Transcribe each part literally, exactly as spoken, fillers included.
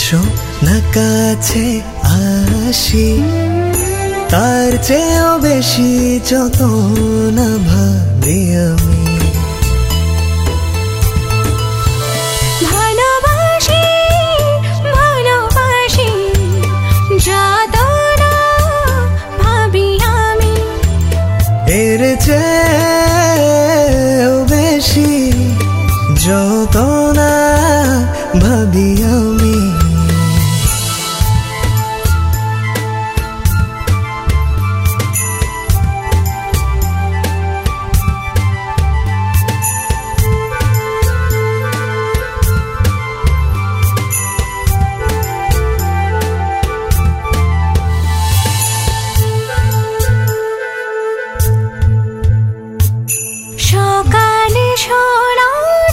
এসো না কাছে আসি, তার চেয়েও বেশি যত না ভাবি আমি। ভালোবাসি ভালোবাসি যত না ভাবি আমি, এর চেয়েও বেশি যত না ভাবি আমি। সকালে সোনার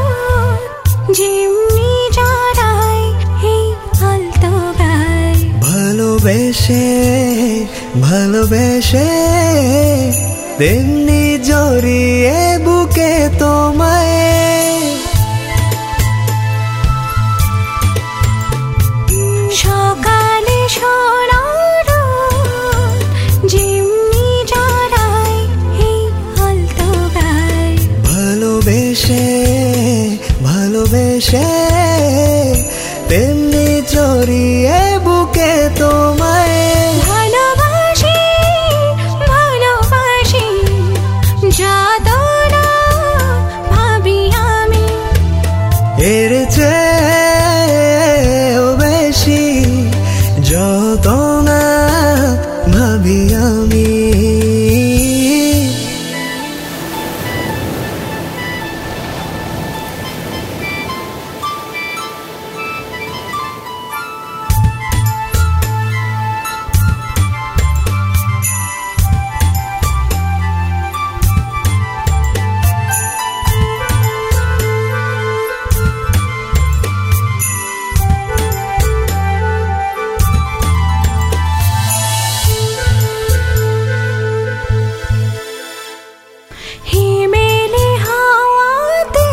যেমনি জড়াই এই আলতো গায়, ভালোবেসে ভালোবেসে তেমনি জড়িয়ে বুকে তোমায়, সকালে সোনার যেমনি জড়াই এই আলতো গায়, ভালোবেসে ভালোবেসে তেমনি জড়িয়ে বুকে তোমায়। ভালোবাসি ভালোবাসি যত না ভাবি আমি, এর চেয়েও বেশি যত না ভাবি আমি। হিমেলে হাওয়াতে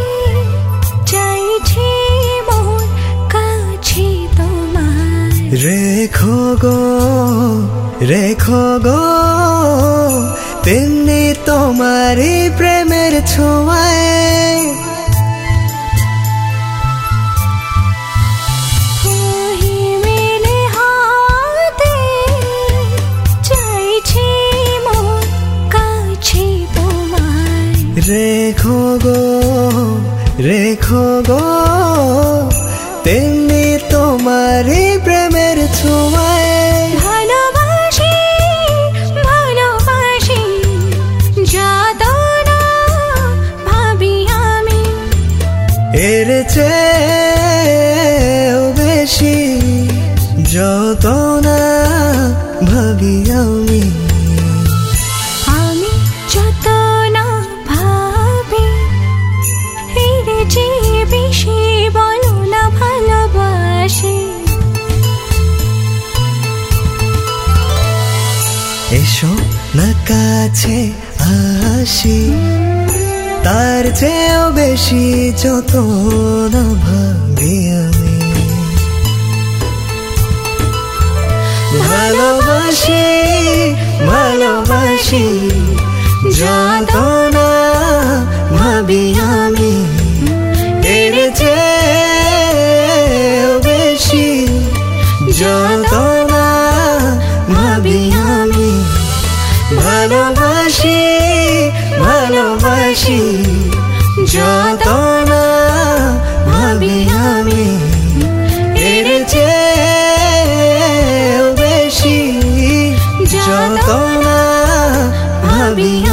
চাইছি মন কাছে তোমার, রেখো গো রেখো গো তেমনি তোমারই প্রেমের ছোঁয়ায়, হিমেলে হাওয়াতে চাইছি মন কাছে তোমার, রেখো গো রেখো গো তেমনি তোমারই প্রেমের ছোঁয়ায়। ভালোবাসি ভালোবাসি যত না ভাবি আমি, এর চেয়েও বেশি যত না ভাবি আমি। আমি যত না ভাবি এর চেয়ে বেশি বলো না ভালোবাসি। এসো না কাছে আসি, তার চেয়েও বেশি যত না ভাবি আমি। ভালোবাসি ভালোবাসি যত না ভাবি আমি, এর চেয়েও বেশি যত না ভাবি আমি। ভালোবাসি ভালোবাসি যত না ভাবি আমি, এর চেয়েও বেশি যত না ভাবি